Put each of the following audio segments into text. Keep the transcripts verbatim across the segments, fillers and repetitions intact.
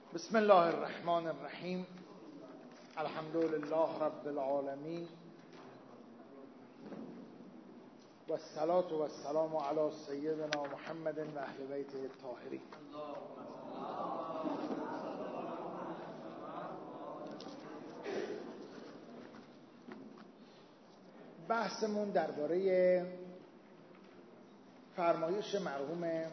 بسم الله الرحمن الرحیم. الحمد لله رب العالمین و الصلاة و السلام علی سیدنا محمد و اهل بیته الطاهرین. بحثمون درباره فرمایش مرحوم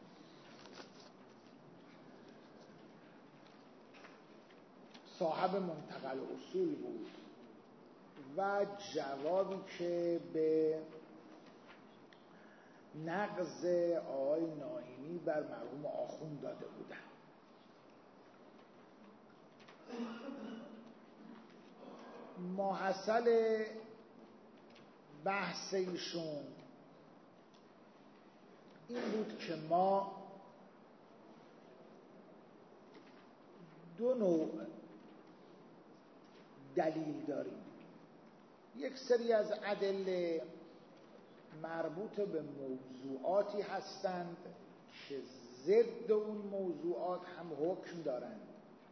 صاحب منتقى الاصول بود و جوابی که به نقض آقای ناینی بر مرحوم آخوند داده بودن. ماحصل بحث ایشون این بود که ما دو نوع دلیل داریم. یک سری از ادله مربوط به موضوعاتی هستند که ضد اون موضوعات هم حکم دارند،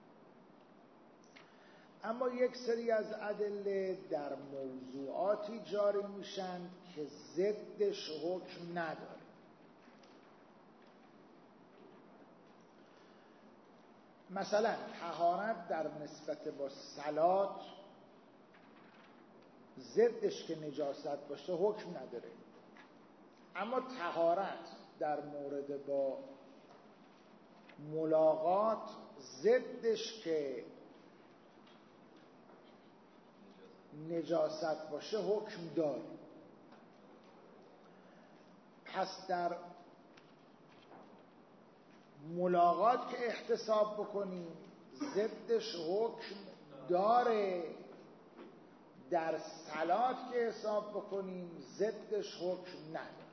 اما یک سری از ادله در موضوعاتی جاری میشند که ضدش حکم نداره. مثلا طهارت در نسبت با صلات ضدش که نجاست باشه حکم نداره، اما طهارت در مورد با ملاقات ضدش که نجاست باشه حکم داره. پس در ملاقات که احتساب بکنیم ضدش حکم داره، در صلات که حساب بکنیم ضدش حکم نداره.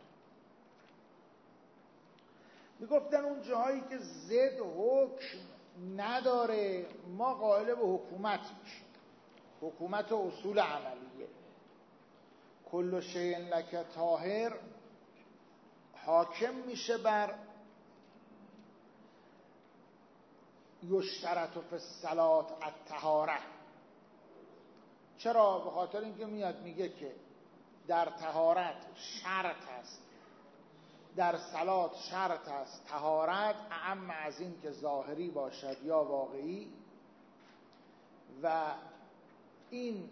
میگفتن اون جاهایی که ضد حکم نداره ما قائل به حکومت میشیم. حکومت و اصول عملیه. کل شیء لک طاهر حاکم میشه بر یشترط فی الصلاة الطهارة. چرا؟ به خاطر اینکه میاد میگه که در طهارت شرط است، در صلات شرط است طهارت، اعم از این که ظاهری باشد یا واقعی، و این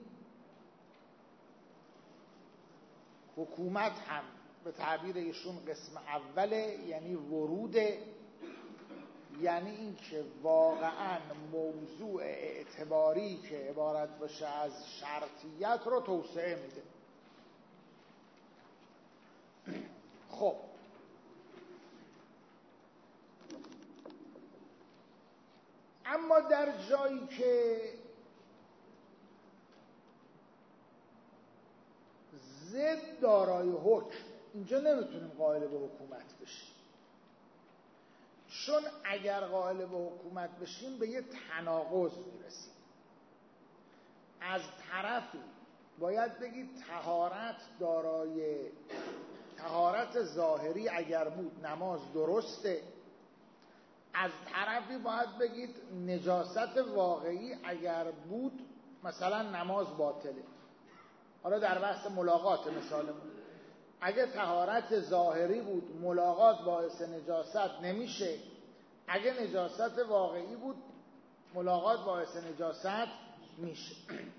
حکومت هم به تعبیر ایشون قسم اوله، یعنی وروده، یعنی این که واقعا موضوع اعتباری که عبارت باشه از شرطیت رو توسعه میده. خب اما در جایی که ضد دارای حکم، اینجا نمیتونیم قائل به حکومت بشیم، چون اگر قائل به حکومت بشیم به یه تناقض میرسیم. از طرفی باید بگید طهارت دارای طهارت ظاهری اگر بود نماز درسته، از طرفی باید بگید نجاست واقعی اگر بود مثلا نماز باطله. حالا در بحث ملاقات مثالمون اگه طهارت ظاهری بود ملاقات باعث نجاست نمیشه، اگه نجاست واقعی بود ملاقات باعث نجاست میشه.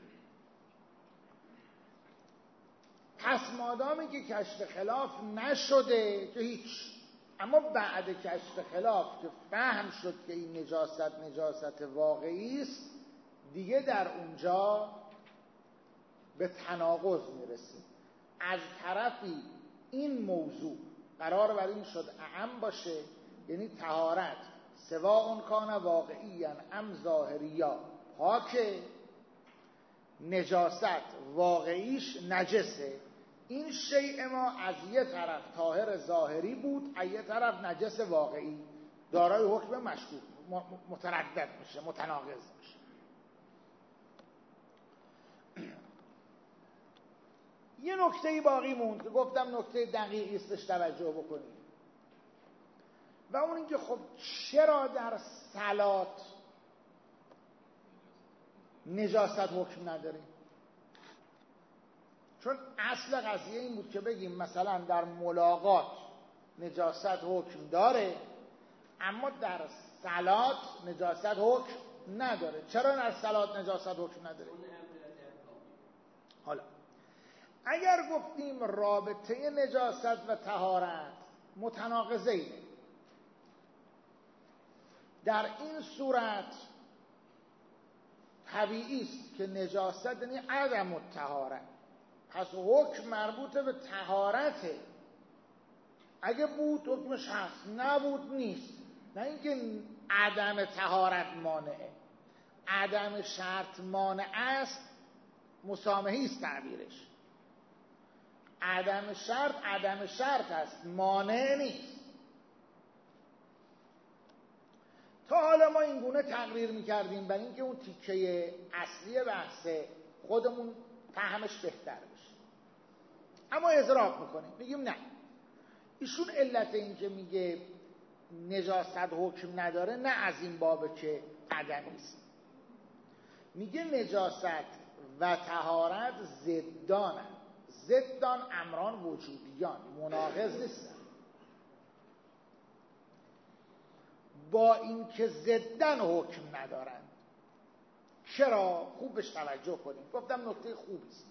پس مادامی که کشف خلاف نشده که هیچ، اما بعد کشف خلاف که فهم شد که این نجاست نجاست واقعی است، دیگه در اونجا به تناقض میرسیم. از طرفی این موضوع قرار بر این شد اعم باشه، یعنی طهارت سواء کان واقعی ام ظاهریا پاکه، نجاست واقعیش نجسه. این شیء ما از یه طرف طاهر ظاهری بود، از یه طرف نجس واقعی، دارای حکم مشکوک متردد میشه، متناقض میشه. یه نکته باقی موند که گفتم نکته دقیقی استش توجه بکنید، و اون اینکه خب چرا در صلات نجاست حکم نداره؟ چون اصل قضیه این بود که بگیم مثلا در ملاقات نجاست حکم داره، اما در صلات نجاست حکم نداره. چرا در صلات نجاست حکم نداره؟ حالا اگر گفتیم رابطه نجاست و طهارت متناقضه ایه، در این صورت طبیعی است که نجاست یعنی عدم الطهارت، پس حکم مربوط به طهارته. اگه بود حکمش هست، نبود نیست. نه اینکه عدم طهارت مانعه، عدم شرط مانع است، مسامحی است تعبیرش. عدم شرط عدم شرط است، مانع نیست. تا حالا ما این گونه تقریر میکردیم برای اینکه اون تیکه اصلی بحث خودمون فهمش بهتر بشه، اما اضراب میکنیم، میگیم نه، ایشون علت این که میگه نجاست حکم نداره نه از این بابه که عدمی است، میگه نجاست و طهارت ضدانن. ضدان امران وجودیان، مناقض نیستن. با اینکه ضدن حکم ندارن. چرا؟ خوب بهش توجه کنیم. گفتم نکته خوبی است.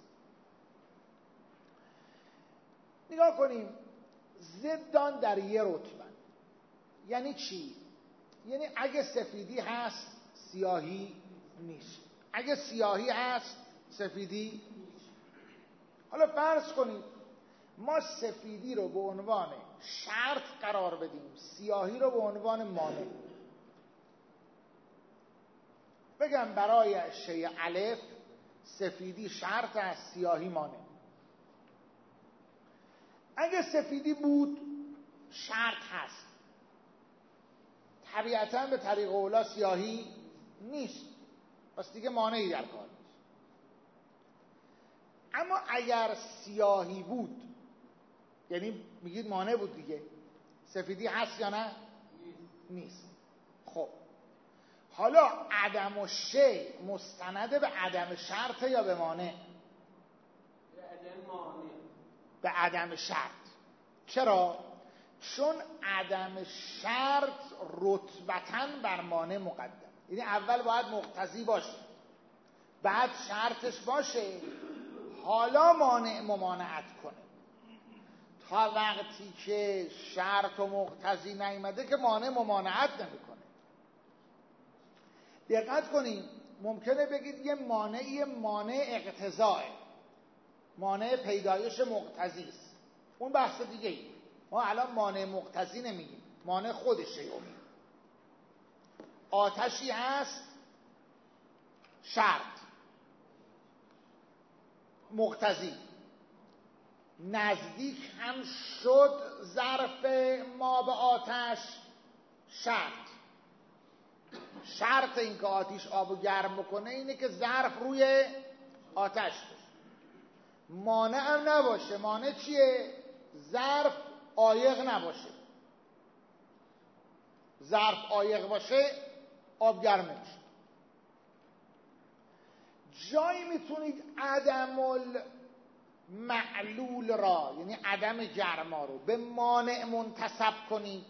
نگاه کنیم، ضدان در یه رتبه. یعنی چی؟ یعنی اگه سفیدی هست سیاهی نیست، اگه سیاهی هست سفیدی. حالا فرض کنید ما سفیدی رو به عنوان شرط قرار بدیم، سیاهی رو به عنوان مانع. بگم برای شیء الف سفیدی شرط است، سیاهی مانع. اگه سفیدی بود شرط هست، طبیعتاً به طریق اولا سیاهی نیست، پس دیگه مانعی در کار نیست. اما اگر سیاهی بود، یعنی میگید مانع بود دیگه، سفیدی هست یا نه؟ نیست. خب حالا عدم و شی مستند به عدم شرط یا به مانع؟ به عدم مانع. به عدم شرط. چرا؟ چون عدم شرط رتبتاً بر مانع مقدم. یعنی اول باید مقتضی باشه، بعد شرطش باشه، حالا مانع ممانعت کنه. تا وقتی که شرط و مقتضی نیامده که مانع ممانعت نمیکنه. دقت کنیم، ممکنه بگید یه مانعی مانع اقتضاء، مانع پیدایش مقتضی است، اون بحث دیگه ای. ما الان مانع مقتضی نمیگیم، مانع خودشه. میگیم آتشی هست شرط مقتضی، نزدیک هم شد ظرف ما به آتش شرط. شرط این که آتش آبو گرم بکنه اینه که ظرف روی آتش باشه، مانع هم نباشه. مانع چیه؟ ظرف عایق نباشه. ظرف عایق باشه آب گرم نمیشه. جایی میتونید عدم المعلول را، یعنی عدم گرما رو، به مانع منتسب کنید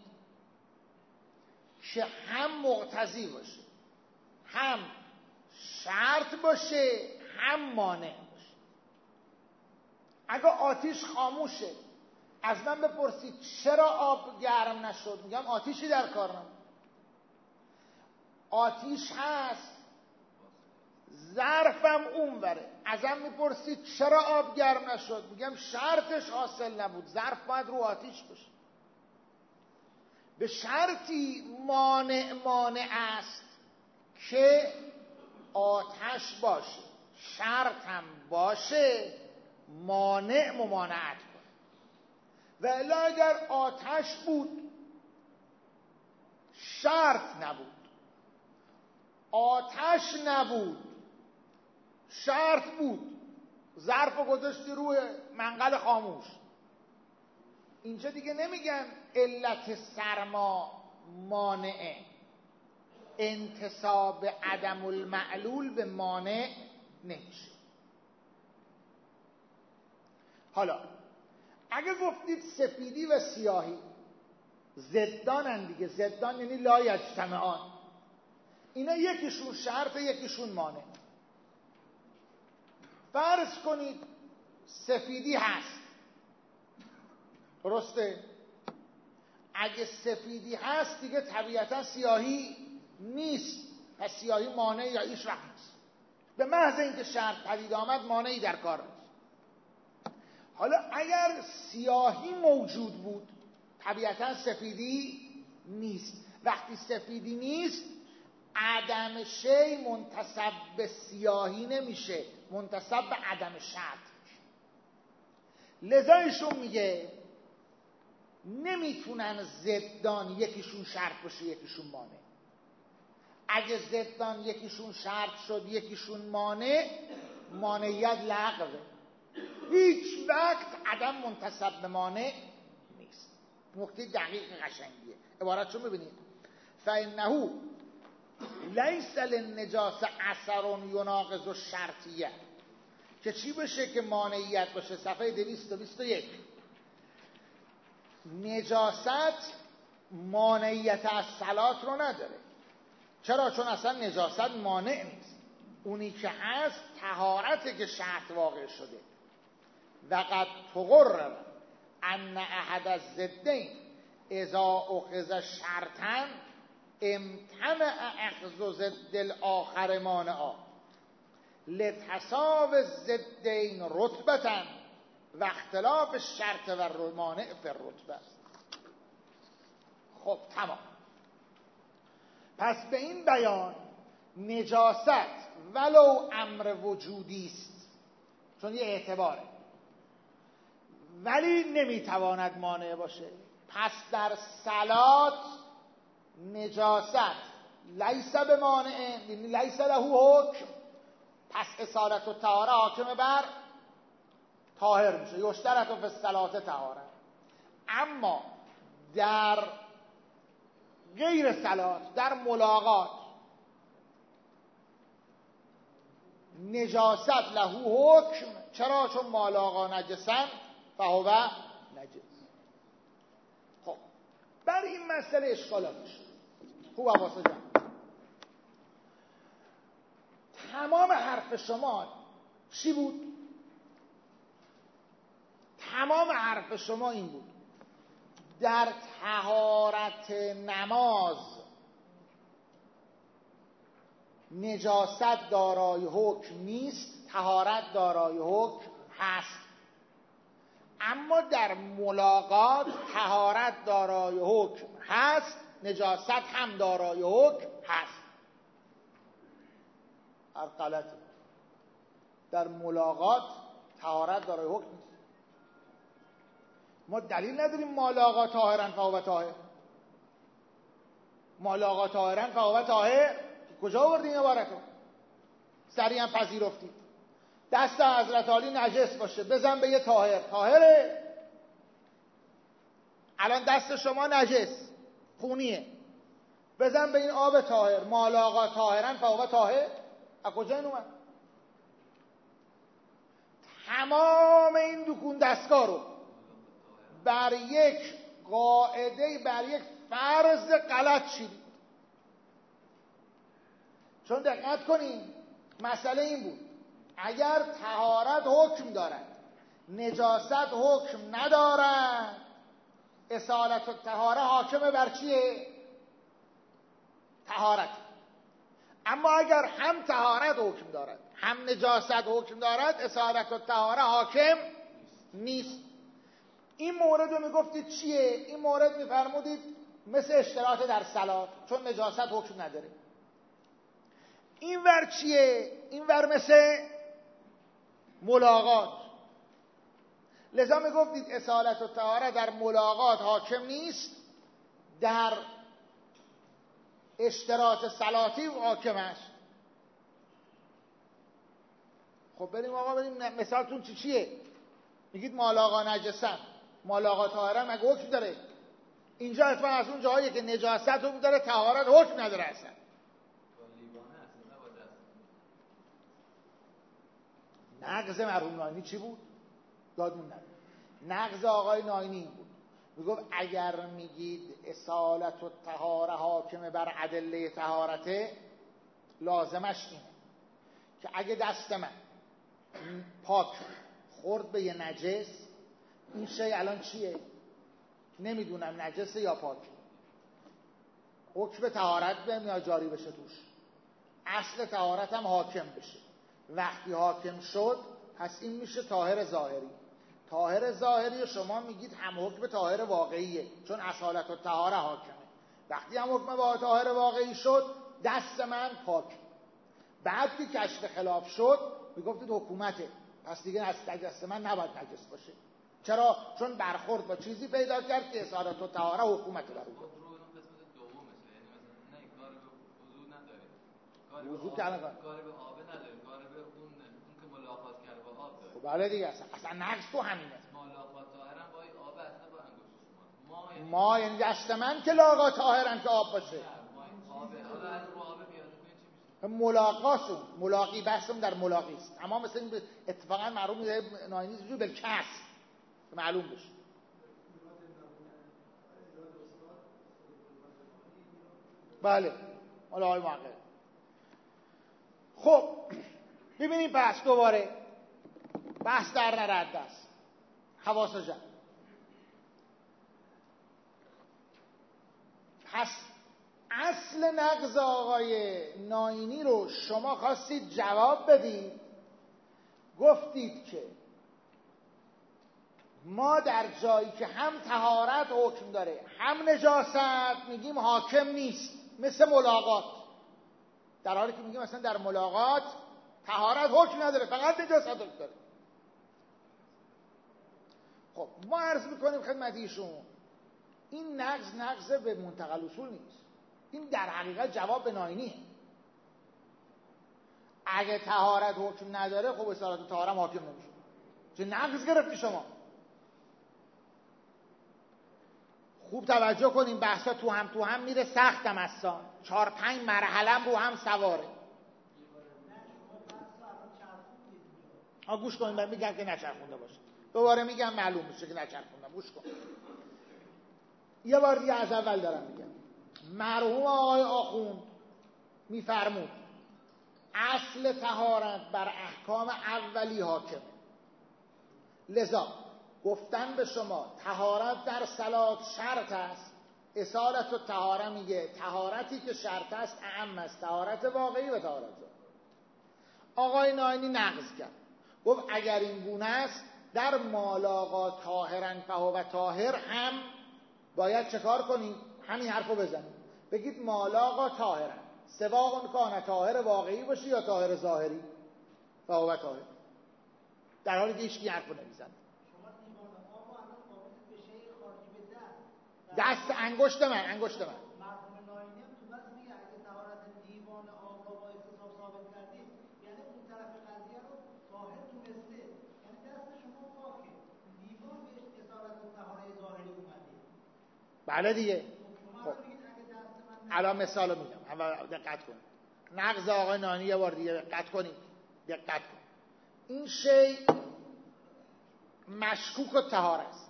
که هم مقتضی باشه، هم شرط باشه، هم مانع باشه. اگه آتیش خاموشه، از من بپرسید چرا آب گرم نشد، میگم آتیشی در کار نبود. آتیش هست، ظرفم اونوره، ازم میپرسید چرا آب گرم نشد، میگم شرطش حاصل نبود، ظرف باید رو آتیش باشه. به شرطی مانع مانع است که آتش باشه، شرط هم باشه، مانع ممانعت کنه. و الا اگر آتش بود شرط نبود، آتش نبود شرط بود، ظرف رو گذاشتی روی منقل خاموش، اینجا دیگه نمیگن علت سرما مانعه، انتساب عدم المعلول به مانع نمیشه. حالا اگه گفتید سفیدی و سیاهی ضدانن دیگه، ضدان یعنی لا یجتمعان، اینا یکیشون شرط یکیشون مانع. فرض کنید سفیدی هست، درسته؟ اگه سفیدی هست دیگه طبیعتا سیاهی نیست، پس سیاهی مانع یا هیچ وقت نیست. به محض اینکه شرط پدید آمد مانعی در کار نیست. حالا اگر سیاهی موجود بود طبیعتا سفیدی نیست. وقتی سفیدی نیست عدم شی منتسب به سیاهی نمیشه، منتسب به عدم شرط میشه. لذا ایشون میگه نمیتونن ضدان یکیشون شرط باشه یکیشون مانع. اگه ضدان یکیشون شرط شد یکیشون مانع، مانعیت لغوه. هیچ وقت عدم منتسب به مانع نیست. نکته دقیق قشنگیه. عبارتشو ببینید. فإنه لیس للنجاسه اثر یناقض الشرطیه، که چی بشه که مانعیت باشه؟ صفحه دویست و بیست و یک. نجاست مانعیت از صلات رو نداره. چرا؟ چون اصلا نجاست مانع نیست. اونی که هست طهارته که شرط واقع شده. و قد تقرر ان احد الضدین اذا اخذ شرطا امتنع اخذ ضد الاخر مانعا لتساوی الضدین رتبة و اختلاف الشرط و مانع فی الرتبه. خب تمام. پس به این بیان نجاست ولو امر وجودی است، چون یه اعتباره، ولی نمیتواند مانع باشه. پس در صلات نجاست لیس به مانع، یعنی لیس له حکم، پس اصالت و طهاره حاکم بر طاهر میشه. یشترط و فی الصلات طهاره. اما در غیر صلات، در ملاقات، نجاست له حکم. چرا؟ چون مالاقا نجسن فهو نجس. خب بر این مسئله اشکالاتش خوب حواسه جمع. تمام حرف شما چی بود؟ تمام حرف شما این بود در طهارت نماز نجاست دارای حکم نیست، طهارت دارای حکم هست. اما در ملاقات طهارت دارای حکم هست، نجاست هم دارای حکم هست. هر غلطی. در ملاقات طهارت دارای حکم نیست. ما دلیل نداریم مالاقا طاهرن فهو طاهر. مالاقا طاهرن فهو طاهر کجا آوردین عبارتو؟ سریعا پذیرفتید. دست حضرت علی نجس باشه بزن به یه طاهر، طاهره. الان دست شما نجس خونیه، بزن به این آب طاهر. مالاقا طاهرن فهو طاهر. از کجا این اومد؟ تمام این دکون دستگاه رو بر یک قاعده، بر یک فرض غلط چیدید. چون دقت کنین مسئله این بود اگر طهارت حکم دارد نجاست حکم ندارد، اصالت و طهاره حاکمه بر چیه؟ طهارت. اما اگر هم طهارت حکم دارد هم نجاست حکم دارد، اصالت و طهاره حاکم نیست. این مورد رو میگفتید چیه؟ این مورد میفرمودید مثل اشتراط در صلات، چون نجاست حکم نداره. این ور چیه؟ این ور مثل ملاقات. لذا میگفتید اصالت و طهاره در ملاقات حاکم نیست، در اشتراط صلاتی حاکم است. خب بریم آقا بریم مثالتون چی چیه؟ میگید مالاقا نجسن، مالاقا طاهره مگه حکم داره؟ اینجا حتما از اون جایی که نجاست حکم داره طهارت حکم نداره اصلا. نقض مرحوم ناینی چی بود؟ دادمون نداره. نقض آقای ناینی این بود، میگفت اگر میگید اصالت و طهاره حاکمه بر ادله طهارته، لازمش اینه که اگه دست من پاک خورد به یه نجس، این شی الان چیه؟ نمیدونم نجسه یا پاک، حکم طهارت به یا جاری بشه توش، اصل طهارت هم حاکم بشه. وقتی حاکم شد پس این میشه طاهر ظاهری. طاهر ظاهری شما میگید هم حکم طاهر واقعیه، چون اصالت و طهاره حاکمه. وقتی هم حکم با طاهر واقعی شد، دست من پاک. بعد که کشف خلاف شد میگفتید حکومته، پس دیگه دست من نباید نجس باشه. چرا؟ چون برخورد با چیزی پیدا کرد که اصالت و طهاره حکومت بر اون. وضو که الان کار به آب نداره، کار به اون اون که ملاقات کرده با آب داره. خب بله دیگه، اصلا اصلا نقص تو همینه. ملاقات طاهرن با این آب اصلا با انگشت شما. ما یعنی ما یعنی دست من که لاقا طاهرن که آب باشه. ما این آب حالا از رو آب بیاد چی میشه؟ ملاقاتون ملاقی بحثم در ملاقی است. اما مثلا این اتفاقا معلوم میشه ناینی جو بالکس معلوم بشه. بله مال آقای محقق. خب ببینید بحث دوباره بحث در نرد است. حواس جمع. پس اصل نقض آقای ناینی رو شما خواستید جواب بدید، گفتید که ما در جایی که هم طهارت حکم داره هم نجاست میگیم حاکم نیست، مثل ملاقات. در حالی که میگیم مثلا در ملاقات طهارت حکم نداره، فقط نجاست حکم داره. خب ما عرض میکنیم خدمت ایشون این نقض نقض به منتقل اصول نیست، این در حقیقت جواب به ناینیه. اگه طهارت حکم نداره خب اصالت طهارت حاکم نمیشه، چه نقض گرفتی شما. خوب توجه کنیم، بحثا تو هم تو هم میره، سختم هستن، چهار پنج مرحله رو هم سواره. ها گوش کنیم، من میگم که نچرخونده باشه، دوباره میگم معلوم میشه که نچرخوندم. گوش کن یه بار دیگه از اول دارم میگم. مرحوم آقای آخوند میفرمود اصل طهارت بر احکام اولی حاکمه، لذا گفتن به شما طهارت در صلات شرط است، اصالت و طهاره میگه طهارتی که شرط است اعم است، طهارت واقعی و طهارت ظاهری. آقای ناینی نقض کرد، گفت اگر این گونه است در مالاقا طاهرن فهو طاهر هم باید چه کار کنید؟ همین حرفو بزنید، بگید مالاقا طاهرن سواء کان طاهر واقعی باشه یا طاهر ظاهری فهو طاهر، در حالی که هیچ کی حرفو نمیزنه. دست انگشت من انگشت من مرحوم ناینی هم تو بس میگه اگه طهارت دیوان آب رو با اکتساب ثابت کردید یعنی اون طرف قضیه رو طاهر تونسته، یعنی دست شما پاکه، دیوان بهش اصالت و طهاره ظاهری اومده. بله دیگه. خب الان مثالو میگم، اول دقت کنید. نقض آقای ناینی یه بار دیگه دقت کنید، دقت کنید. این شی مشکوک و طهاره است.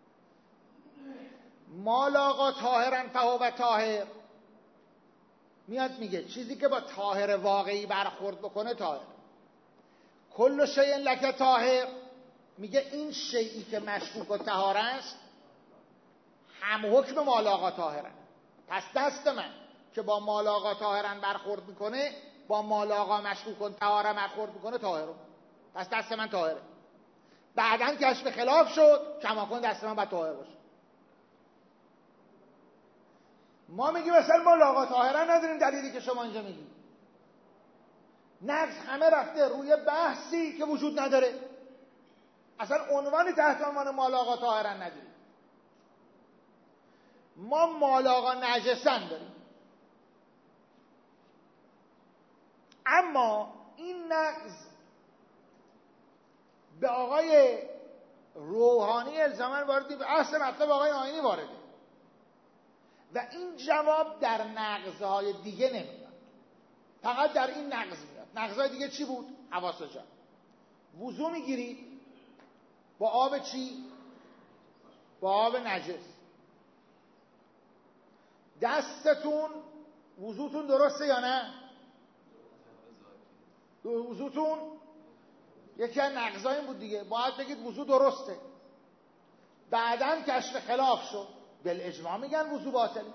مالاقا طاهرن فهو طاهر میاد میگه چیزی که با طاهر واقعی برخورد بکنه طاهر. کل شیء لک طاهر میگه این شیئی که مشکوک و طهاره است هم حکم مالاقا طاهرن. پس دست من که با مالاقا طاهرن برخورد میکنه با مالاقا مشکوک و طهاره برخورد میکنه طاهره، پس دست من طاهره. بعداً کشف خلاف شد کماکن دست من باید طاهر باشه. ما میگیم مثلا ما لاقا طاهرن نداریم، دلیلی که شما اینجا میگید. نقض همه رفته روی بحثی که وجود نداره، اصلا عنوانی تحت عنوان ما لاقا طاهرن نداریم. ما مالاقا نجسن داریم، اما این نقض به آقای روحانی الزاماً وارد نیست، اصل مطلب آقای ناینی وارده و این جواب در نقض‌های دیگه نمیاد، فقط در این نقض میاد. نقض‌های دیگه چی بود؟ حواس جمع. وضو میگیرید با آب چی؟ با آب نجس. دستتون وضوتون درسته یا نه؟ وضوتون یکی از نقضا این بود دیگه، باید بگید وضو درسته. بعداً کشف خلاف شد، بالاجماع میگن وضو باطله.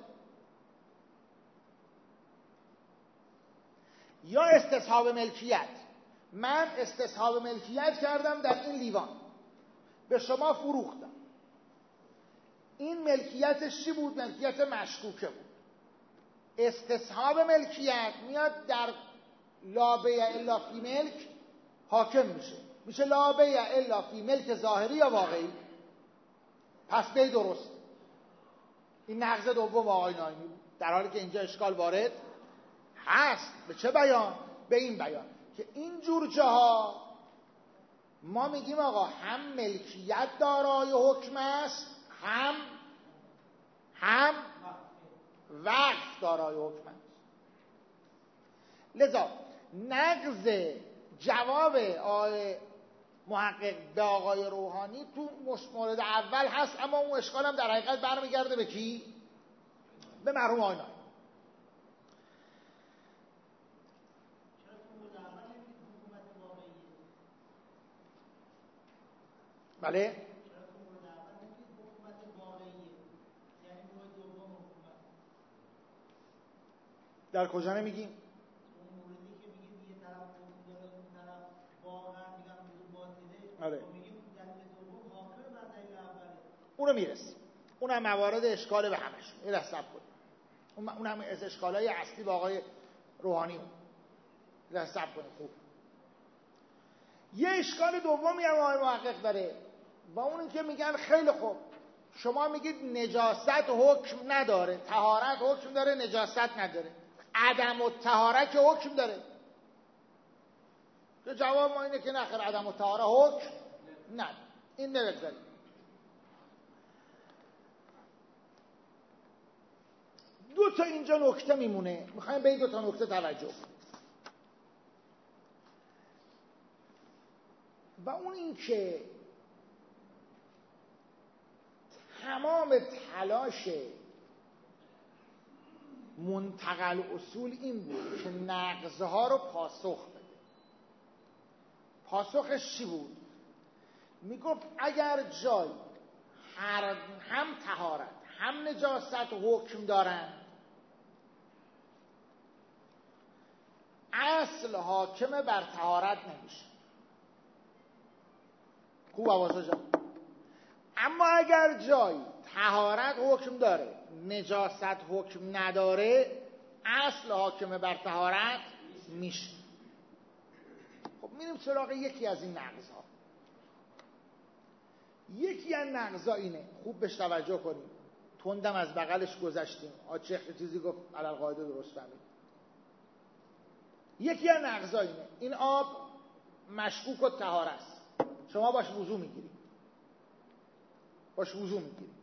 یا استصحاب ملکیت، من استصحاب ملکیت کردم در این لیوان، به شما فروختم. این ملکیتش چی بود؟ ملکیت مشکوکه بود. استصحاب ملکیت میاد در لا بیع الا فی ملک حاکم میشه، میشه لا بیع الا فی ملک ظاهری یا واقعی. پس بی درست. این نقض دوم آقای نایمی بود، در حالی که اینجا اشکال وارد هست. به چه بیان؟ به این بیان که این جور جاها ما میگیم آقا هم ملکیت دارای حکم است، هم هم وقف دارای حکم است. لذا نقض جواب آقای محقق به آقای روحانی تو مورد اول هست، اما اون اشکال هم در حقیقت برمیگرده به کی؟ به مرحوم آقای نایمی. بله؟ در کجا نمیگیم؟ آره. اونو میرسیم، اونم موارد اشکال به همشون. یه لحظه صبر کنید، اونم از اشکالای اصلی با آقای روحانی اون. یه لحظه صبر کنید. خوب. یه اشکال دومی هم آقای محقق داره و اون که میگن خیلی خوب، شما میگید نجاست حکم نداره، طهارت حکم داره، نجاست نداره. عدم الطهارت که حکم داره. که جواب ما اینه که نخیر، عدم الطهارت حکم نه. این نبگذاریم. دو تا اینجا نکته میمونه، میخوایم به این دو تا نکته توجه کنیم. و اون این که تمام تلاش منتقل اصول این بود که نقضها رو پاسخ بده. پاسخش چی بود؟ میگفت اگر جای هر هم طهارت هم نجاست حکم دارن، اصل حاکم بر طهارت نمیشه. خوب حواسا جان. اما اگر جای طهارت حکم داره نجاست حکم نداره، اصل حاکم بر طهارت میشه. خب میریم سراغ یکی از این نقض‌ها. یکی از نقض‌ها اینه، خوب بهش توجه کنیم، تندم از بغلش گذشتیم، آچخ چیزی گفت علل قاعده درست فهمید. یکی از نقض‌ها اینه، این آب مشکوک و طهارت است، شما باش وضو میگیری، باش وضو میگیری،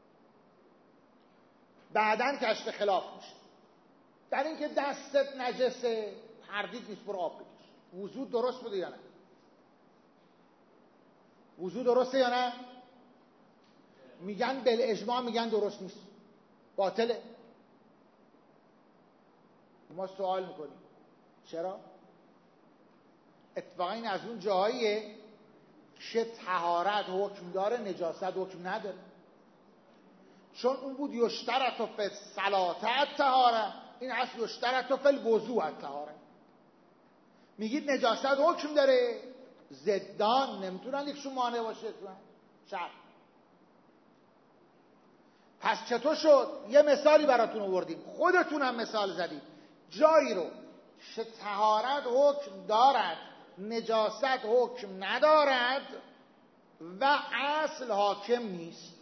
بعدن کشف خلاف میشه در این که دستت نجسه، تردید نیست، برو آب بکش. وضو درست بوده یا نه؟ وضو درسته یا نه؟ میگن بالاجماع، میگن درست نیست، باطله. ما سوال میکنیم چرا؟ اتفاقا این از اون جاهاییه که طهارت حکم داره نجاست حکم نداره. چون اون بود یشترط فی الصلاة طهارت، این اصل یشترط فی الوضوء طهارت. میگید نجاست حکم داره، ضدان نمیتونن یکشون مانع باشه. شرط. پس چطور شد؟ یه مثالی براتون آوردیم، خودتون هم مثال زدید. جایی رو که طهارت حکم دارد نجاست حکم ندارد و اصل حاکم نیست.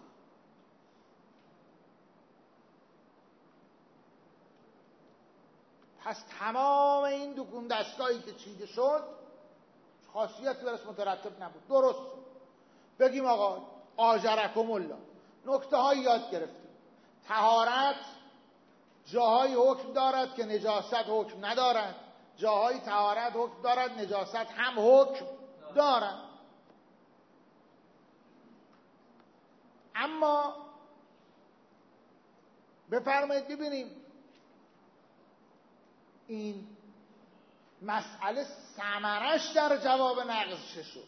پس تمام این دکون دستایی که چیده شد خاصیتی برش مترتب نبود، درست شد. بگیم آقا آجرکم الله، نکته هایی یاد گرفتیم. طهارت جاهای حکم دارد که نجاست حکم ندارد، جاهای طهارت حکم دارد نجاست هم حکم دارن. اما بفرمایید ببینیم این مسئله ثمرش در جواب نقض چه شد؟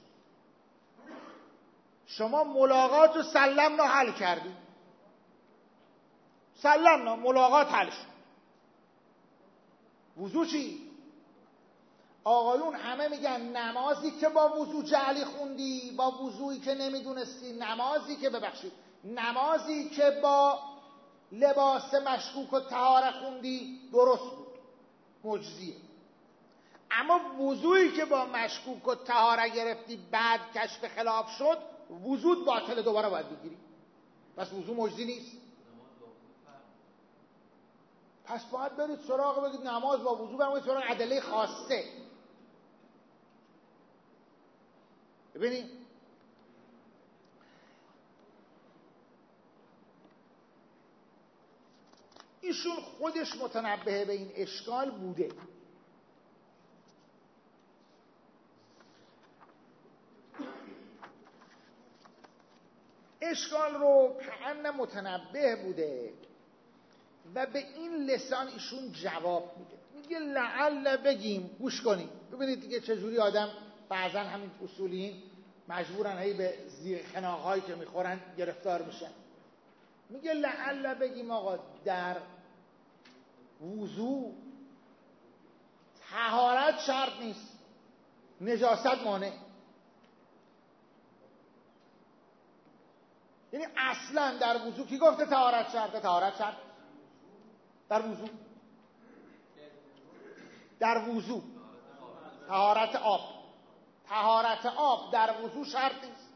شما ملاقات و سلمنا حل کردید، سلمنا ملاقات حل شد. وضو چی؟ آقایون همه میگن نمازی که با وضو جعلی خوندی، با وضویی که نمیدونستی، نمازی که ببخشید نمازی که با لباس مشکوک و طهاره خوندی درست بود، مجزیه. اما وضویی که با مشکوک و طهاره گرفتی بعد کشف خلاف شد، وضو باطل، دوباره باید بگیری. پس وضو مجزی نیست. پس باید برید سراغ، بگید نماز با وضو، برید سراغ ادله خاصه. ببینید ایشون خودش متنبه به این اشکال بوده. اشکال رو کأن متنبه بوده و به این لسان ایشون جواب میده. میگه لعل بگیم، گوش کنیم. ببینید دیگه چجوری آدم بعضا همین اصولیین مجبورن هی به زیر خناق‌هایی که میخورن گرفتار میشن. میگه لعل بگیم آقا در وضو طهارت شرط نیست، نجاست مانع. یعنی اصلا در وضو کی گفته طهارت شرطه؟ طهارت شرط در وضو، در وضو طهارت آب، طهارت آب در وضو شرط نیست.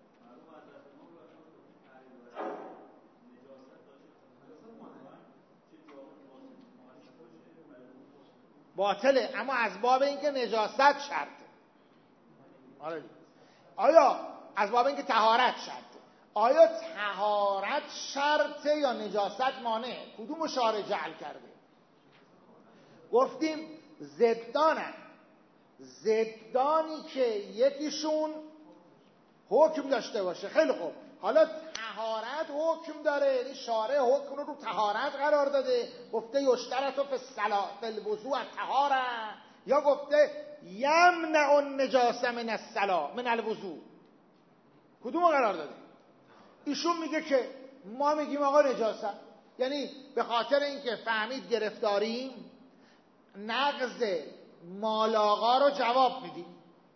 باطله، اما از باب اینکه نجاست شرطه. آیا از باب اینکه طهارت شرطه، آیا طهارت شرطه یا نجاست مانع؟ کدوم شارع جعل کرده؟ گفتیم ضدانن. ضدانی که یکیشون حکم داشته باشه. خیلی خوب، حالا طهارت حکم داره، یعنی شارع حکم رو رو طهارت قرار داده، گفته یشترط فی الصلاة فی الوضوء الطهارة، یا گفته یمنع النجاسه من الصلاة من الوضوء. کدوم قرار داده؟ ایشون میگه که ما میگیم آقا نجاست، یعنی به خاطر اینکه فهمید گرفتاریم نقض مال آقا رو جواب میدیم.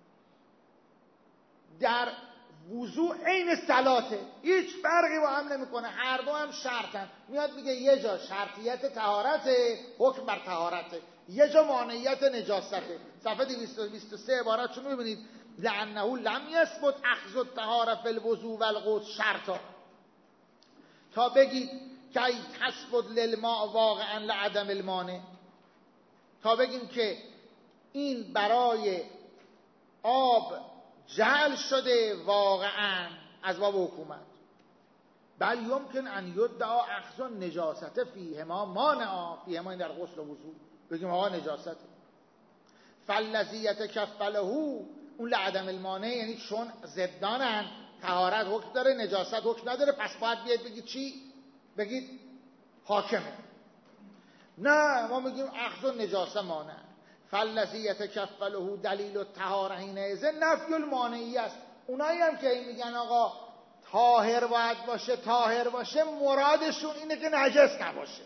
در وضوع عین صلاته، هیچ فرقی با هم نمیکنه، هر دو هم شرطن. میاد میگه یه جا شرطیت طهارته، حکم بر طهارته، یه جا مانعیت نجاسته. صفحه دویست و بیست و سه عبارتشون رو ببینید. لعنه لم یثبت اخذ الطهاره فی الوضوء والغسل شرطا، تا بگید که تثبت للماء واقعا لعدم المانع، تا بگیم که این برای آب جعل شده واقعا از باب حکومت. بل یمکن ان یدعا اخذ النجاسه فیهما مانعا، فیهما این در غسل و وضو، بگیم آقا نجاسته. فالذی یتکفله اون لعدم المانع، یعنی چون ضدانن، طهارت حکم داره، نجاست حکم نداره، پس باید بیاید بگید چی؟ بگید حاکمه. نه، ما میگیم اخذ النجاسه مانع. فالذی یتکفله دلیل الطهاره حینئذ نفی المانعی است. اونایی هم که میگن آقا طاهر باید باشه، طاهر باشه، مرادشون اینه که نجس نباشه.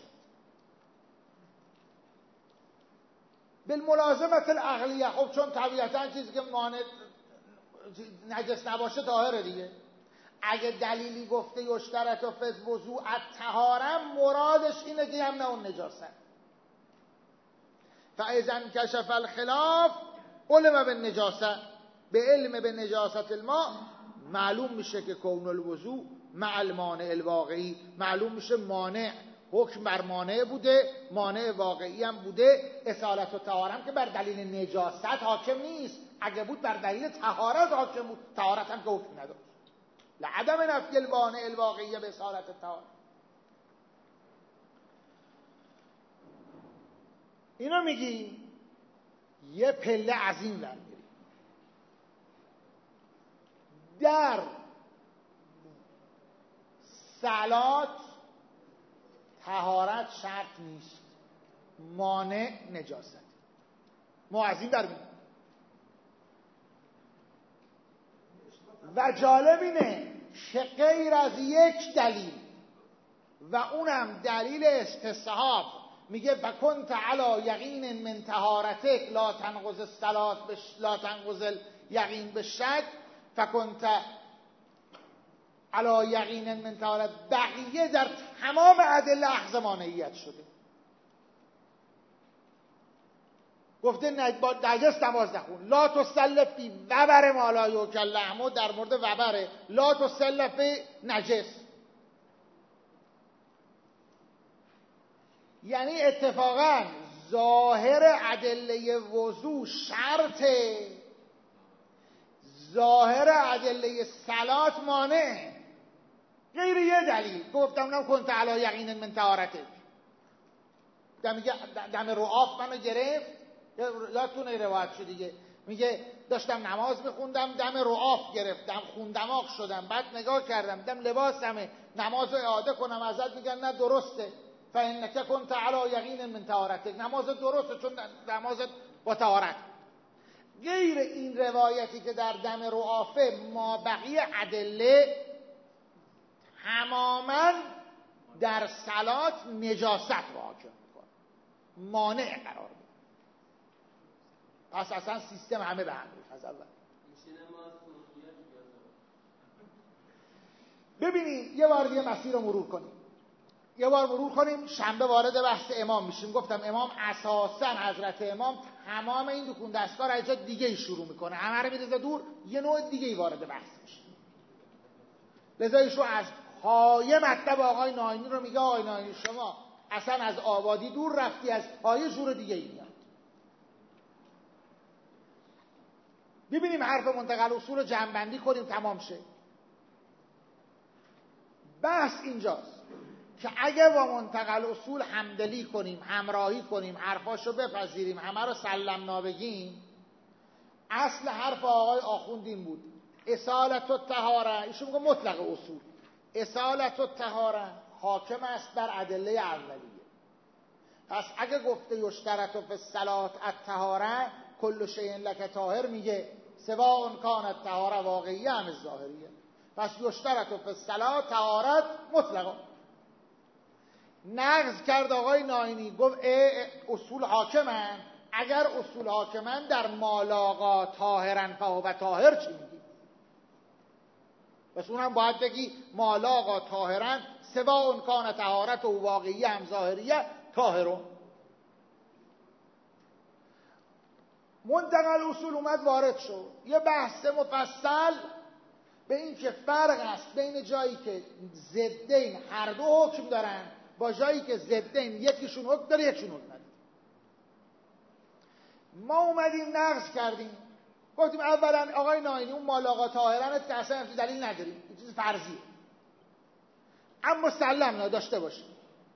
بالملازمه العقلیه، خب چون طبیعتا چیزی که مانع نجس نباشه طاهره دیگه. اگه دلیلی گفته یشترط فی الوضوء الطهاره، مرادش اینه که یمنع النجاسه. فاذا انکشف الخلاف علم بالنجاسه، به علم به نجاست الماء معلوم میشه که کون الوضوء مع المانع الواقعی، معلوم میشه مانع حکم بر مانع بوده، مانع واقعی هم بوده. اصالت و طهارت هم که بر دلیل نجاست حاکم نیست، اگه بود بر دلیل طهارت حاکم بود، طهارت هم که حکم نداشت. لعدم نفی المانع الواقعی به اصالت و طهارت. اینو میگی یه پله عظیم برمی‌ری. در صلات طهارت شرط نیست، مانع نجاست. ما از این برمیم. و جالب اینه که غیر از یک دلیل و اونم دلیل استصحاب میگه بکنت علی یقین من طهارتک لا تنقض الصلاة بش لا تنقض یقین بالشک فکنت علی یقین من طهارت. بقیه در تمام ادله اخذ مانعیت شده. گفته نجس نماز نخون، لا تصلی فی وبر ما لا یؤکل لحمه، در مورد وبره، لا تصلی فی نجس. یعنی اتفاقا ظاهر ادله وضو شرطه، ظاهر ادله صلات مانع، غیر یه دلیل. گفتم نم کنت علی یقین من طهارتک. دم میگه دم رعاف منو گرفت، یادتونه روایت شد دیگه، میگه داشتم نماز میخوندم دم رعاف گرفتم، خوندماغ شدم، بعد نگاه کردم دم لباسمه، نماز رو اعاده کنم ازت میگن نه درسته، فانک کنت علی یقین من طهارتک، نماز درسته چون نمازت با طهارت. غیر این روایتی که در دم رعافه ما بقیه ادله تماما در صلات نجاست واجب میکنه، مانع قرار میده. پس اصلا سیستم همه به هم ریخت از اول. ببینیم یه بار دیگه مسیر رو مرور کنیم. یه بار مرور کنیم. شنبه وارد بحث امام میشیم. گفتم امام اساسا حضرت امام تمام این دکون دستگاه را جا دیگه ای شروع میکنه، همه رو میرزه دور، یه نوع دیگه ای وارد بحث میشه. لذا ایشون از پایه مطلب آقای ناینی رو میگه آقای ناینی شما اصلا از آبادی دور رفتی، از پایه شروع دیگه ای میاد. ببینیم حرف منتقل اصول رو جمع‌بندی کنیم تمام شه. بحث اینجاست که اگه با منتقل اصول همدلی کنیم، همراهی کنیم، حرفاشو بپذیریم، همه رو سلمنا بگیم، اصل حرف آقای آخوند این بود اصالت الطهاره، ایشون میگه مطلق اصول، اصالت الطهاره حاکم است بر ادله اولیه. پس اگه گفته یشترط فی الصلاة الطهاره کل شیء لک طاهر، میگه سواء کانت طهاره واقعیه ام ظاهریه. پس یشترط فی الصلاة طهارت مطلقا. نقض کرد آقای ناینی، گفت اصول حاکمن، اگر اصول حاکمن در مالاقا طاهرن فهو طاهر چی میگی؟ پس اونم باید بگی مالاقا طاهرن سواء کان طهارت و واقعیه ام ظاهریه طاهرون. منتقل اصول اومد وارد شد یه بحث مفصل به این که فرق است بین جایی که ضدین هر دو حکم دارن با جایی که ضدین یکیشون حکم داره یکیشون حکم نداره. ما اومدیم نقض کردیم، گفتیم اولا آقای ناینی اون مالاقا طاهرن که اصلا دلیل نداریم، این چیز فرضیه، اما مسلم نداشته باشیم.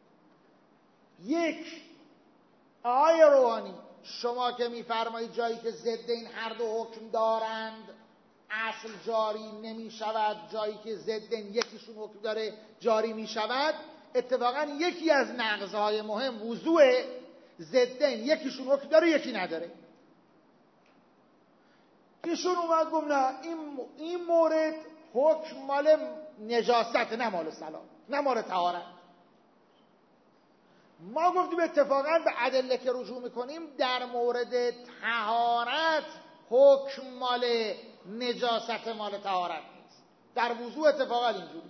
یک، آقای روحانی شما که میفرمایید جایی که ضدین هر دو حکم دارند اصل جاری نمی شود، جایی که ضدین یکیشون حکم داره جاری می شود. اتفاقا یکی از نقضهای مهم وضوع، ضدین یکیشون حکم داره یکی نداره. ایشون اومد گفت نه این این مورد حکم مال نجاست نه مال صلاح نه مال طهارت. ما گفتیم اتفاقا به ادله که رجوع میکنیم در مورد طهارت حکم مال نجاست مال طهارت نیست، در وضوع اتفاقا اینجوری.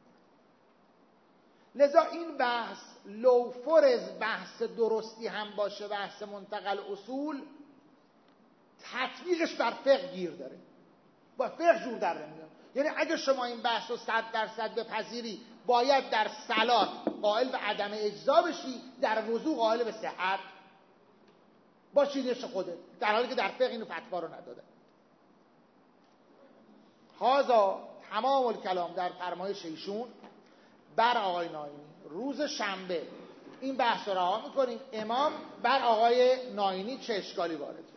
لذا این بحث لو فرض بحث درستی هم باشه، بحث منتقل اصول، تطبیقش بر فقه گیر داره، با فقه جور در نمیاد. یعنی اگه شما این بحث رو صد درصد بپذیری باید در صلات قائل به عدم اجزا بشی، در وضو قائل به صحت با چیزش خودت، در حالی که در فقه اینو فتوا رو نداده. هذا تمام الکلام در فرمایش ایشون بر آقای ناینی. روز شنبه این بحث رو رها میکنیم، امام بر آقای ناینی چه اشکالی وارد